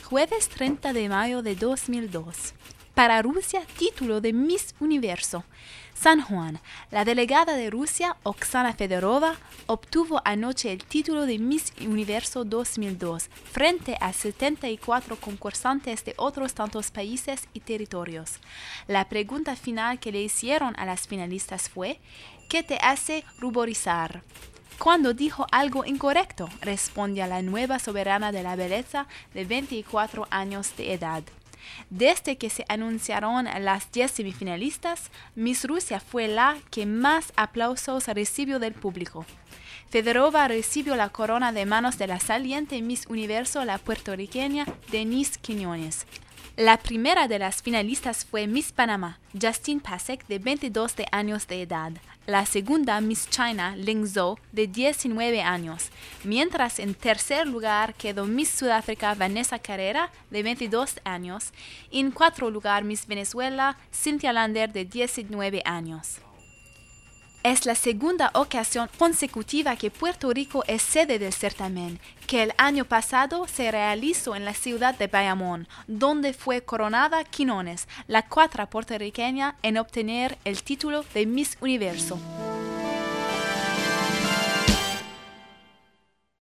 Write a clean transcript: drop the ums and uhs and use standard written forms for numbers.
jueves 30 de mayo de 2002. Para Rusia, título de Miss Universo. San Juan, la delegada de Rusia, Oksana Fedorova, obtuvo anoche el título de Miss Universo 2002 frente a 74 concursantes de otros tantos países y territorios. La pregunta final que le hicieron a las finalistas fue: ¿qué te hace ruborizar? Cuando dijo algo incorrecto, respondió la nueva soberana de la belleza de 24 años de edad. Desde que se anunciaron las 10 semifinalistas, Miss Rusia fue la que más aplausos recibió del público. Fedorova recibió la corona de manos de la saliente Miss Universo, la puertorriqueña Denise Quiñones. La primera de las finalistas fue Miss Panamá, Justine Pasek, de 22 años de edad. La segunda, Miss China, Ling Zhou, de 19 años. Mientras en tercer lugar quedó Miss Sudáfrica, Vanessa Carrera, de 22 años. Y en cuarto lugar, Miss Venezuela, Cynthia Lander, de 19 años. Es la segunda ocasión consecutiva que Puerto Rico es sede del certamen, que el año pasado se realizó en la ciudad de Bayamón, donde fue coronada Quiñones, la cuarta puertorriqueña en obtener el título de Miss Universo.